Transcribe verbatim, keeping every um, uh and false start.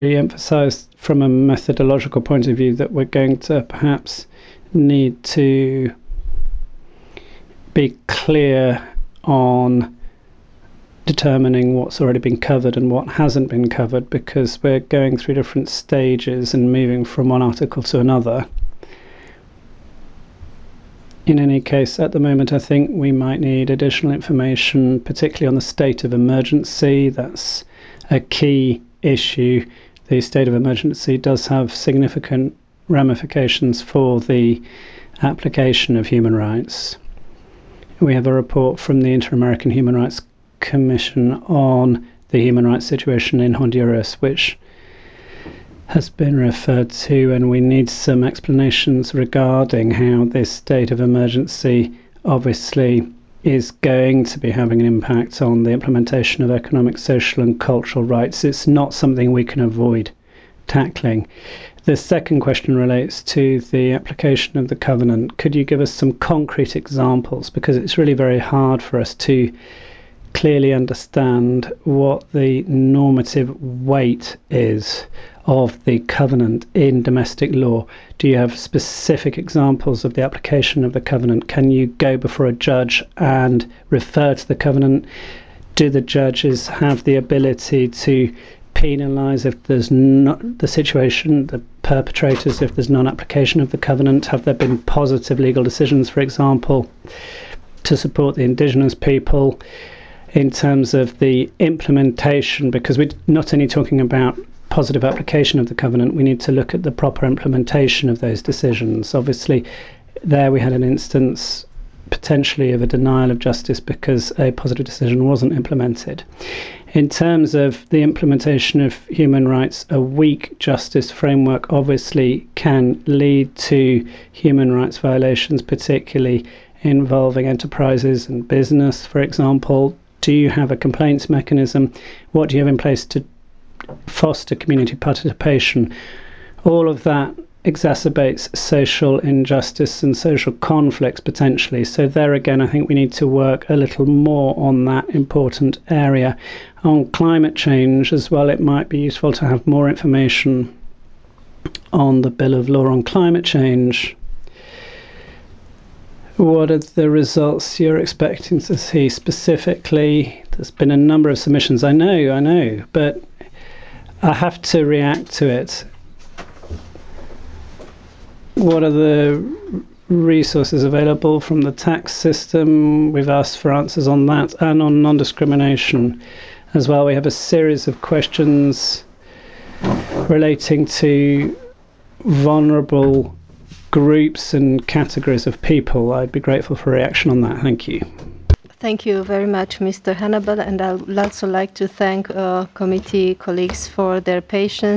emphasised from a methodological point of view that we're going to perhaps need to be clear on determining what's already been covered and what hasn't been covered, because we're going through different stages and moving from one article to another. In any case, at the moment, I think we might need additional information, particularly on the state of emergency. That's a key issue. The state of emergency does have significant ramifications for the application of human rights. We have a report from the Inter-American Human Rights Commission on the human rights situation in Honduras, which has been referred to, and we need some explanations regarding how this state of emergency obviously is going to be having an impact on the implementation of economic, social and cultural rights. It's not something we can avoid tackling. The second question relates to the application of the covenant. Could you give us some concrete examples? Because it's really very hard for us to clearly understand what the normative weight is of the covenant in domestic law. Do you have specific examples of the application of the covenant? Can you go before a judge and refer to the covenant? Do the judges have the ability to penalise if there's not the situation, the perpetrators, if there's non-application of the covenant? Have there been positive legal decisions, for example, to support the indigenous people in terms of the implementation? Because we're not only talking about positive application of the covenant, we need to look at the proper implementation of those decisions. Obviously, there we had an instance potentially of a denial of justice because a positive decision wasn't implemented. In terms of the implementation of human rights, a weak justice framework obviously can lead to human rights violations, particularly involving enterprises and business, for example. Do you have a complaints mechanism? What do you have in place to foster community participation? All of that exacerbates social injustice and social conflicts potentially. So there again, I think we need to work a little more on that important area. On climate change as well, it might be useful to have more information on the Bill of Law on climate change. What are the results you're expecting to see specifically? There's been a number of submissions, I know, I know, but I have to react to it. What are the resources available from the tax system? We've asked for answers on that, and on non-discrimination as well. We have a series of questions relating to vulnerable groups and categories of people. I'd be grateful for a reaction on that. Thank you. Thank you very much, Mister Hannibal, and I would also like to thank uh, committee colleagues for their patience.